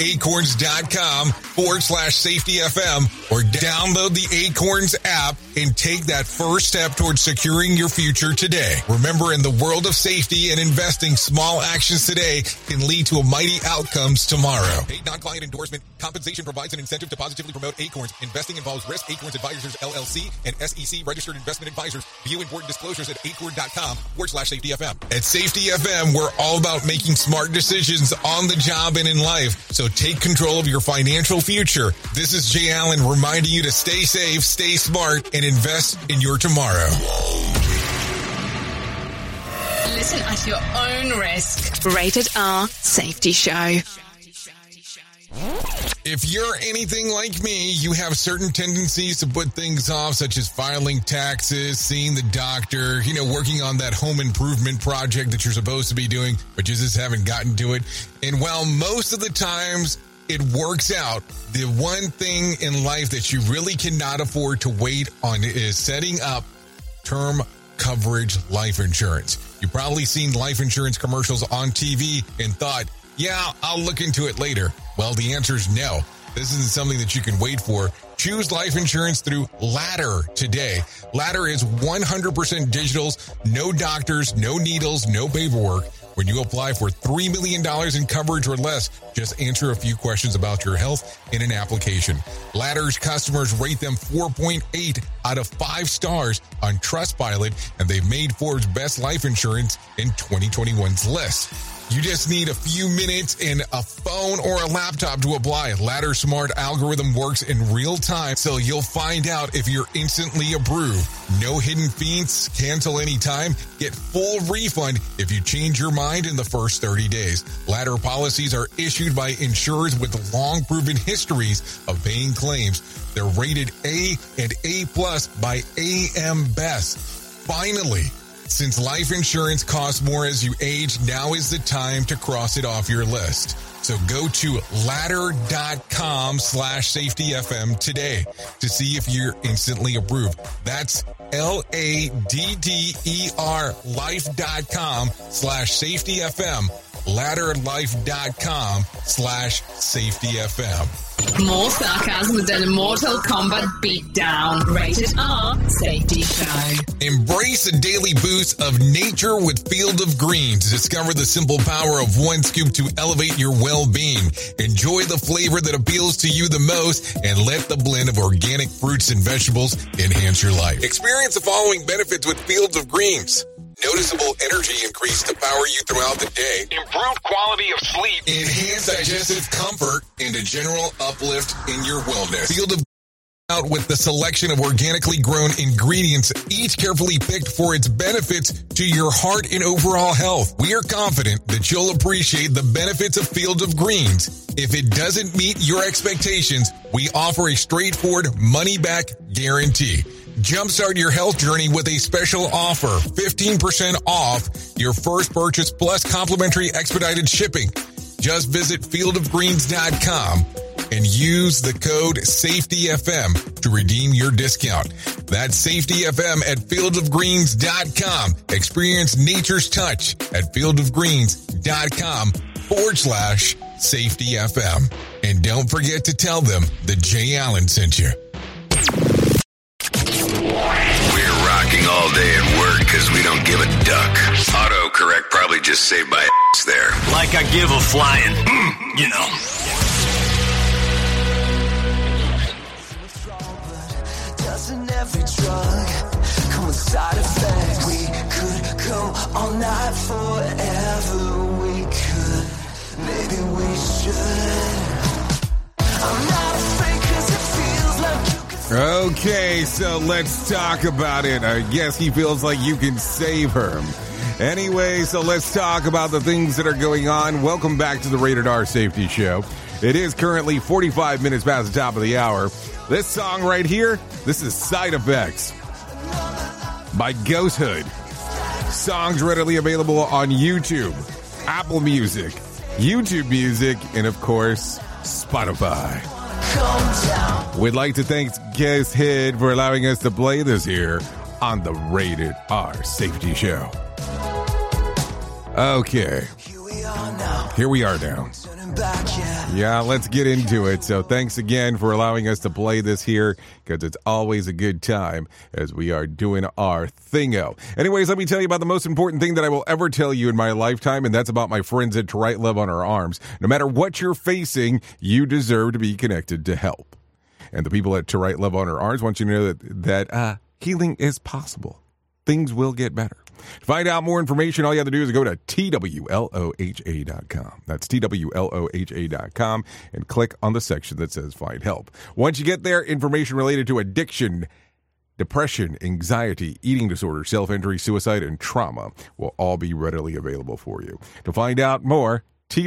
acorns.com/safetyfm or download the Acorns app and take that first step towards securing your future today. Remember, in the world of safety and investing, small actions today can lead to mighty outcomes tomorrow. Paid non-client endorsement. Compensation provides an incentive to positively promote Acorns. Investing involves risk. Acorns Advisors, LLC, and SEC registered investment advisors. View important disclosures at acorn.com/safetyfm. At Safety FM, we're all about making smart decisions on the job and in life. So take control of your financial future. This is Jay Allen reminding you to stay safe, stay smart, and invest in your tomorrow. Listen at your own risk. Rated R Safety Show. If you're anything like me, you have certain tendencies to put things off, such as filing taxes, seeing the doctor, working on that home improvement project that you're supposed to be doing, but you just haven't gotten to it. And while most of the times it works out, the one thing in life that you really cannot afford to wait on is setting up term coverage life insurance. You've probably seen life insurance commercials on TV and thought, yeah, I'll look into it later. Well, the answer is no. This isn't something that you can wait for. Choose life insurance through Ladder today. Ladder is 100% digitals, no doctors, no needles, no paperwork. When you apply for $3 million in coverage or less, just answer a few questions about your health in an application. Ladder's customers rate them 4.8 out of 5 stars on Trustpilot, and they've made Forbes Best Life Insurance in 2021's list. You just need a few minutes and a phone or a laptop to apply. Ladder's smart algorithm works in real time, so you'll find out if you're instantly approved. No hidden fees, cancel anytime, get full refund if you change your mind in the first 30 days. Ladder policies are issued by insurers with long proven histories of paying claims. They're rated A and A+ by AM Best. Finally, since life insurance costs more as you age, now is the time to cross it off your list. So go to ladder.com/safetyfm today to see if you're instantly approved. That's LADDER life.com/safetyfm. ladderlife.com/safetyfm. More sarcasm than a Mortal Kombat beatdown. Rated R Safety Show. Embrace a daily boost of nature with Field of Greens. Discover the simple power of one scoop to elevate your well-being. Enjoy the flavor that appeals to you the most and let the blend of organic fruits and vegetables enhance your life. Experience the following benefits with Fields of Greens. Noticeable energy increase to power you throughout the day. Improved quality of sleep. Enhanced digestive comfort and a general uplift in your wellness. Field of out with the selection of organically grown ingredients, each carefully picked for its benefits to your heart and overall health. We are confident that you'll appreciate the benefits of Field of Greens. If it doesn't meet your expectations, we offer a straightforward money-back guarantee. Jumpstart your health journey with a special offer, 15% off your first purchase plus complimentary expedited shipping. Just visit fieldofgreens.com and use the code SAFETYFM to redeem your discount. That's Safety FM at fieldsofgreens.com. Experience nature's touch at fieldsofgreens.com/Safety FM. And don't forget to tell them that Jay Allen sent you. We're rocking all day at work because we don't give a duck. Autocorrect probably just saved my ass there. Like I give a flying, you know. Doesn't every drug come with side effects? We could go all night forever. We could, maybe we should. I'm not afraid 'cause it feels like you can. Okay, so let's talk about it. I guess he feels like you can save her. Anyway, so let's talk about the things that are going on. Welcome back to the Rated R Safety Show. It is currently 45 minutes past the top of the hour. This song right here, this is Side Effects by Ghosthood. Songs readily available on YouTube, Apple Music, YouTube Music, and of course, Spotify. We'd like to thank Ghosthood for allowing us to play this here on the Rated R Safety Show. Okay. Here we are now. Yeah, let's get into it. So thanks again for allowing us to play this here, because it's always a good time as we are doing our thingo. Anyways, let me tell you about the most important thing that I will ever tell you in my lifetime, and that's about my friends at To Right Love on Our Arms. No matter what you're facing, you deserve to be connected to help. And the people at To Right Love on Our Arms want you to know that healing is possible. Things will get better. To find out more information, all you have to do is go to TWLOHA.com. That's TWLOHA.com and click on the section that says Find Help. Once you get there, information related to addiction, depression, anxiety, eating disorder, self-injury, suicide, and trauma will all be readily available for you. To find out more,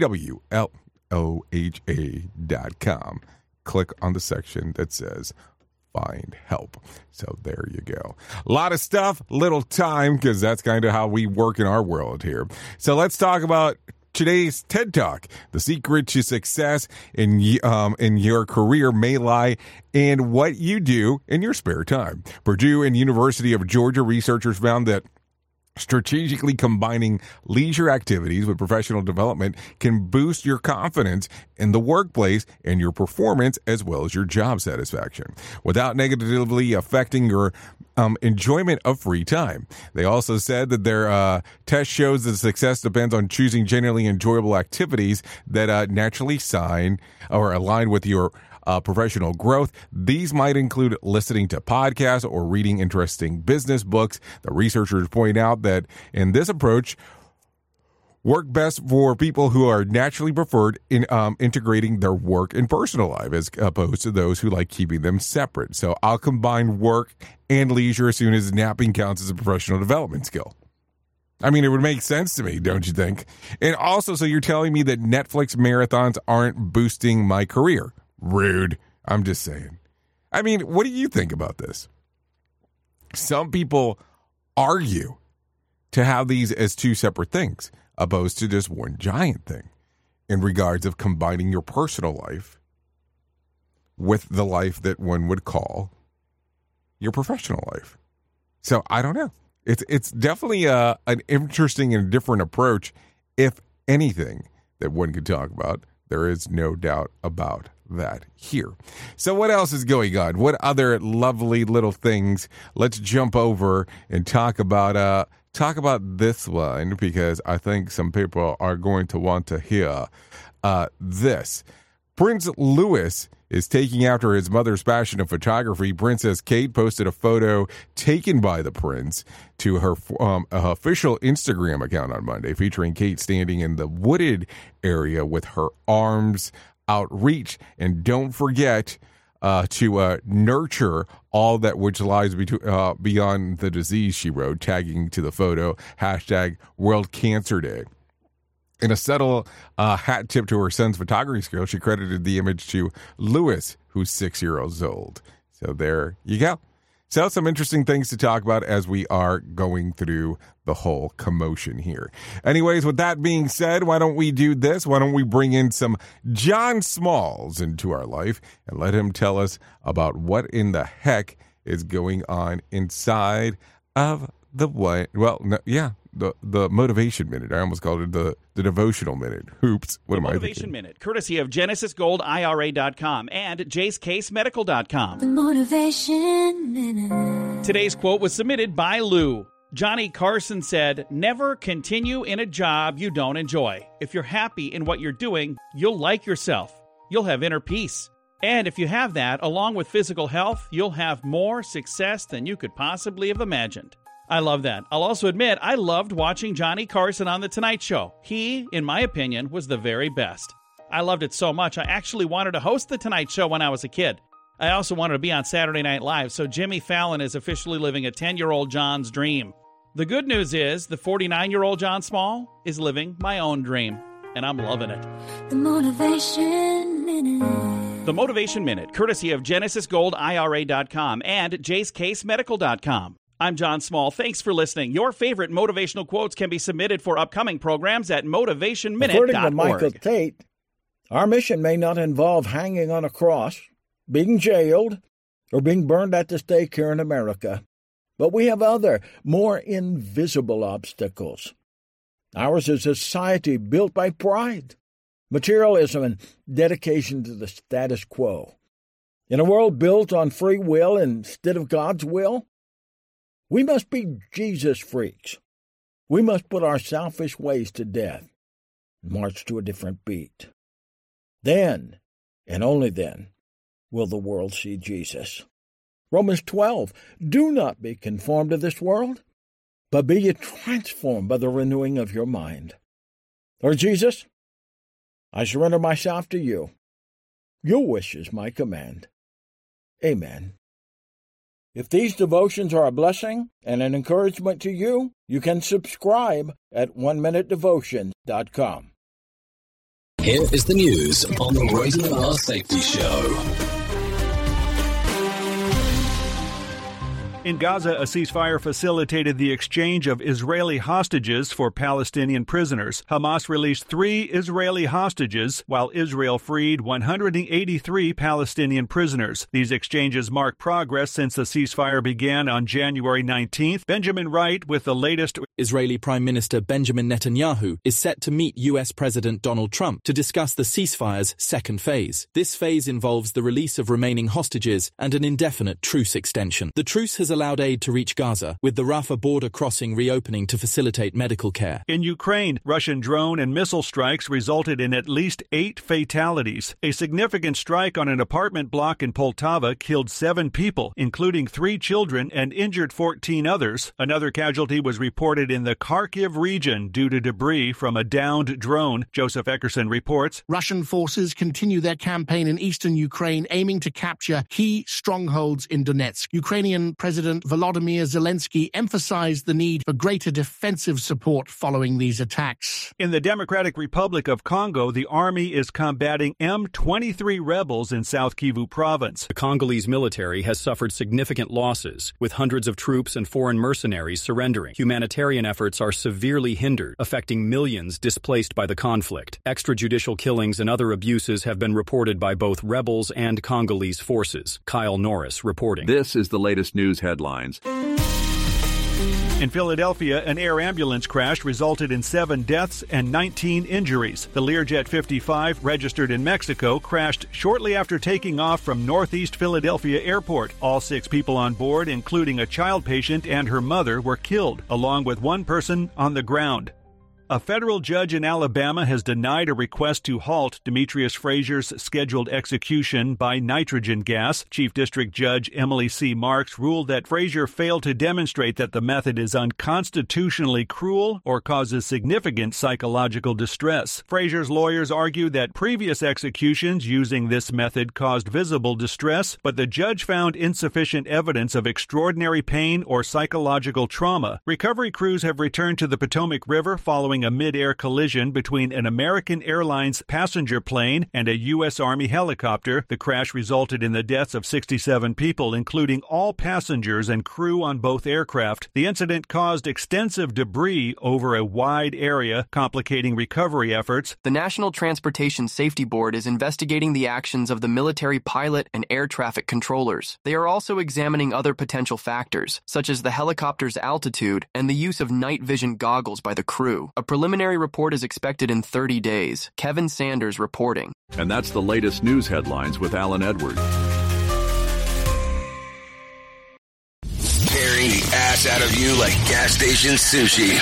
TWLOHA.com. Click on the section that says Find Help. So there you go. A lot of stuff, little time, because that's kind of how we work in our world here. So let's talk about today's TED Talk. The secret to success in your career may lie in what you do in your spare time. Purdue and University of Georgia researchers found that strategically combining leisure activities with professional development can boost your confidence in the workplace and your performance as well as your job satisfaction without negatively affecting your enjoyment of free time. They also said that their test shows that success depends on choosing genuinely enjoyable activities that naturally align with your professional growth. These might include listening to podcasts or reading interesting business books. The researchers point out that in this approach work best for people who are naturally preferred in integrating their work and personal life as opposed to those who like keeping them separate. So I'll combine work and leisure as soon as napping counts as a professional development skill. I mean, it would make sense to me, don't you think? And also, so you're telling me that Netflix marathons aren't boosting my career? Rude. I'm just saying. I mean, what do you think about this? Some people argue to have these as two separate things, opposed to just one giant thing in regards of combining your personal life with the life that one would call your professional life. So I don't know. It's definitely an interesting and different approach, if anything, that one could talk about. There is no doubt about that here. So what else is going on? What other lovely little things? Let's jump over and talk about this one, because I think some people are going to want to hear this. Prince Louis is taking after his mother's passion of photography. Princess Kate posted a photo taken by the prince to her official Instagram account on Monday, featuring Kate standing in the wooded area with her arms outreach. And don't forget to nurture all that which lies beyond the disease, she wrote, tagging to the photo #World Cancer Day. In a subtle hat tip to her son's photography skills, she credited the image to Louis, who's 6 years old. So there you go. So some interesting things to talk about as we are going through the whole commotion here. Anyways, with that being said, why don't we do this? Why don't we bring in some John Smalls into our life and let him tell us about what in the heck is going on inside of the Motivation Minute. I almost called it the Devotional Minute. Oops. What am I thinking? Motivation Minute, courtesy of GenesisGoldIRA.com and JaceCaseMedical.com. The Motivation Minute. Today's quote was submitted by Lou. Johnny Carson said, "Never continue in a job you don't enjoy. If you're happy in what you're doing, you'll like yourself. You'll have inner peace. And if you have that, along with physical health, you'll have more success than you could possibly have imagined." I love that. I'll also admit I loved watching Johnny Carson on The Tonight Show. He, in my opinion, was the very best. I loved it so much I actually wanted to host The Tonight Show when I was a kid. I also wanted to be on Saturday Night Live, so Jimmy Fallon is officially living a 10-year-old John's dream. The good news is the 49-year-old John Small is living my own dream, and I'm loving it. The Motivation Minute. The Motivation Minute, courtesy of GenesisGoldIRA.com and JaceCaseMedical.com. I'm John Small. Thanks for listening. Your favorite motivational quotes can be submitted for upcoming programs at motivationminute.org. According to Michael Tate, our mission may not involve hanging on a cross, being jailed, or being burned at the stake here in America. But we have other, more invisible obstacles. Ours is a society built by pride, materialism, and dedication to the status quo. In a world built on free will instead of God's will, we must be Jesus freaks. We must put our selfish ways to death and march to a different beat. Then, and only then, will the world see Jesus. Romans 12, do not be conformed to this world, but be ye transformed by the renewing of your mind. Lord Jesus, I surrender myself to you. Your wish is my command. Amen. If these devotions are a blessing and an encouragement to you, you can subscribe at OneMinuteDevotion.com. Here is the news on the Rated R Safety Show. In Gaza, a ceasefire facilitated the exchange of Israeli hostages for Palestinian prisoners. Hamas released 3 Israeli hostages, while Israel freed 183 Palestinian prisoners. These exchanges mark progress since the ceasefire began on January 19th. Benjamin Wright with the latest. Israeli Prime Minister Benjamin Netanyahu is set to meet U.S. President Donald Trump to discuss the ceasefire's second phase. This phase involves the release of remaining hostages and an indefinite truce extension. The truce has allowed aid to reach Gaza, with the Rafah border crossing reopening to facilitate medical care. In Ukraine, Russian drone and missile strikes resulted in at least 8 fatalities. A significant strike on an apartment block in Poltava killed 7 people, including 3 children, and injured 14 others. Another casualty was reported in the Kharkiv region due to debris from a downed drone. Joseph Eckerson reports. Russian forces continue their campaign in eastern Ukraine, aiming to capture key strongholds in Donetsk. Ukrainian President Volodymyr Zelensky emphasized the need for greater defensive support following these attacks. In the Democratic Republic of Congo, the army is combating M23 rebels in South Kivu province. The Congolese military has suffered significant losses, with hundreds of troops and foreign mercenaries surrendering. Humanitarian efforts are severely hindered, affecting millions displaced by the conflict. Extrajudicial killings and other abuses have been reported by both rebels and Congolese forces. Kyle Norris reporting. This is the latest news headlines. In Philadelphia, an air ambulance crash resulted in 7 deaths and 19 injuries. The Learjet 55, registered in Mexico, crashed shortly after taking off from Northeast Philadelphia Airport. All 6 people on board, including a child patient and her mother, were killed, along with 1 person on the ground. A federal judge in Alabama has denied a request to halt Demetrius Frazier's scheduled execution by nitrogen gas. Chief District Judge Emily C. Marks ruled that Frazier failed to demonstrate that the method is unconstitutionally cruel or causes significant psychological distress. Frazier's lawyers argue that previous executions using this method caused visible distress, but the judge found insufficient evidence of extraordinary pain or psychological trauma. Recovery crews have returned to the Potomac River following following a mid-air collision between an American Airlines passenger plane and a U.S. Army helicopter. The crash resulted in the deaths of 67 people, including all passengers and crew on both aircraft. The incident caused extensive debris over a wide area, complicating recovery efforts. The National Transportation Safety Board is investigating the actions of the military pilot and air traffic controllers. They are also examining other potential factors, such as the helicopter's altitude and the use of night vision goggles by the crew. A preliminary report is expected in 30 days. Kevin Sanders reporting. And that's the latest news headlines with Alan Edwards. Tearing the ass out of you like gas station sushi.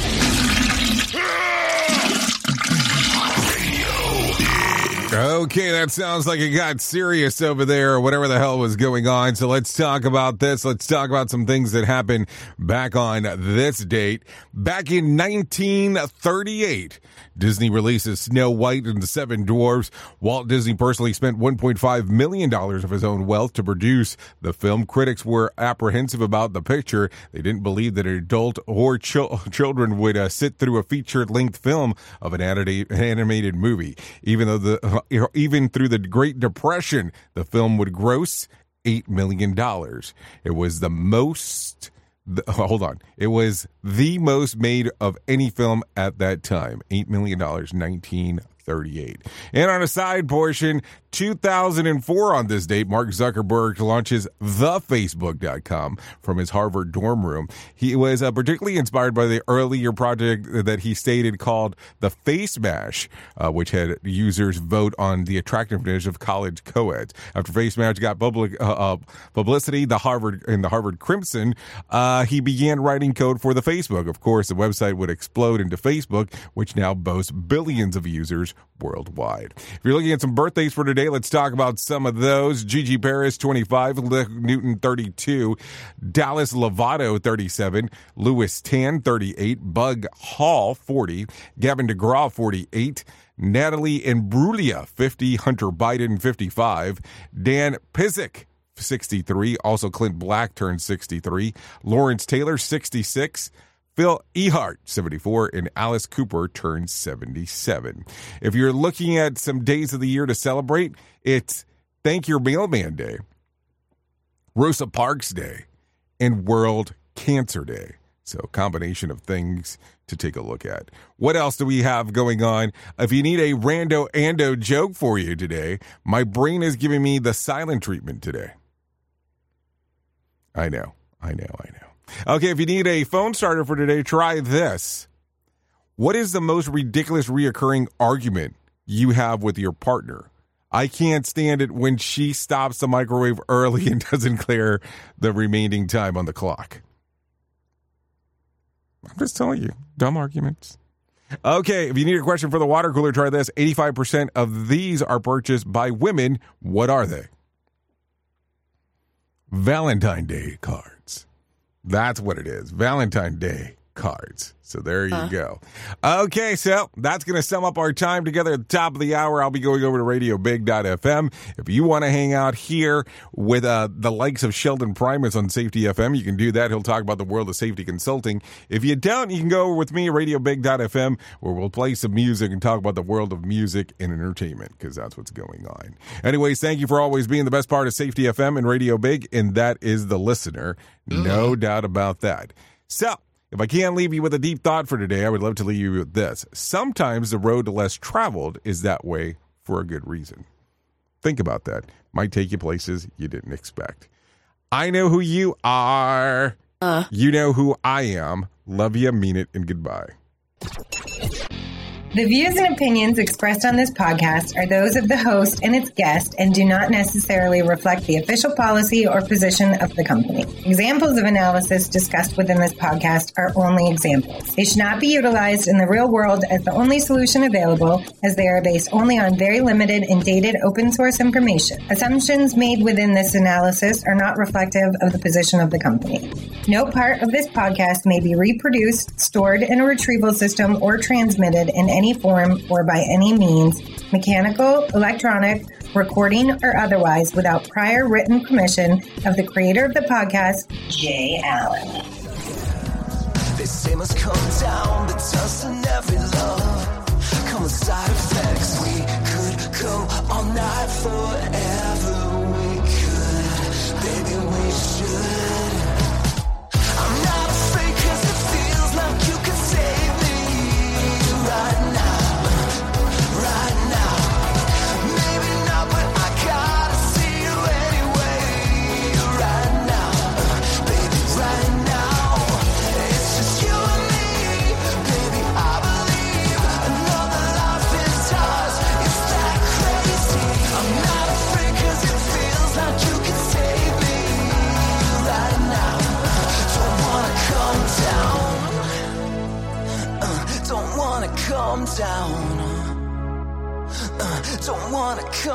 Okay, that sounds like it got serious over there, or whatever the hell was going on. So let's talk about this. Let's talk about some things that happened back on this date. Back in 1938, Disney releases Snow White and the Seven Dwarfs. Walt Disney personally spent $1.5 million of his own wealth to produce the film. Critics were apprehensive about the picture. They didn't believe that an adult or children would sit through a feature-length film of an animated movie. Even through the Great Depression, the film would gross $8 million. It was the most made of any film at that time. $8 million, 1938. And on a side portion, 2004 on this date, Mark Zuckerberg launches thefacebook.com from his Harvard dorm room. He was particularly inspired by the earlier project that he stated called the Face Mash, which had users vote on the attractiveness of college co-eds. After Face Mash got publicity, the Harvard Crimson, he began writing code for the Facebook. Of course, the website would explode into Facebook, which now boasts billions of users worldwide. If you're looking at some birthdays for today, let's talk about some of those. Gigi Paris, 25, Luke Newton, 32, Dallas Lovato, 37, Louis Tan, 38, Bug Hall, 40, Gavin DeGraw, 48, Natalie Imbruglia, 50, Hunter Biden, 55, Dan Pizik, 63, also Clint Black turned 63, Lawrence Taylor, 66, Phil Ehart, 74, and Alice Cooper turned 77. If you're looking at some days of the year to celebrate, it's Thank Your Mailman Day, Rosa Parks Day, and World Cancer Day. So a combination of things to take a look at. What else do we have going on? If you need a rando-ando joke for you today, my brain is giving me the silent treatment today. I know. Okay, if you need a phone starter for today, try this. What is the most ridiculous reoccurring argument you have with your partner? I can't stand it when she stops the microwave early and doesn't clear the remaining time on the clock. I'm just telling you, dumb arguments. Okay, if you need a question for the water cooler, try this. 85% of these are purchased by women. What are they? Valentine's Day cards. That's what it is. Valentine's Day cards. So there you go. Okay, so that's going to sum up our time together at the top of the hour. I'll be going over to RadioBig.fm. If you want to hang out here with the likes of Sheldon Primus on Safety FM, you can do that. He'll talk about the world of safety consulting. If you don't, you can go over with me, RadioBig.fm, where we'll play some music and talk about the world of music and entertainment, because that's what's going on. Anyways, thank you for always being the best part of Safety FM and Radio Big, and that is the listener. No doubt about that. So, if I can't leave you with a deep thought for today, I would love to leave you with this. Sometimes the road less traveled is that way for a good reason. Think about that. Might take you places you didn't expect. I know who you are. You know who I am. Love you, mean it, and goodbye. The views and opinions expressed on this podcast are those of the host and its guest and do not necessarily reflect the official policy or position of the company. Examples of analysis discussed within this podcast are only examples. They should not be utilized in the real world as the only solution available, as they are based only on very limited and dated open source information. Assumptions made within this analysis are not reflective of the position of the company. No part of this podcast may be reproduced, stored in a retrieval system, or transmitted in any form or by any means, mechanical, electronic, recording, or otherwise, without prior written permission of the creator of the podcast, Jay Allen. they must come down, but doesn't every love come with side effects? We could go all night forever.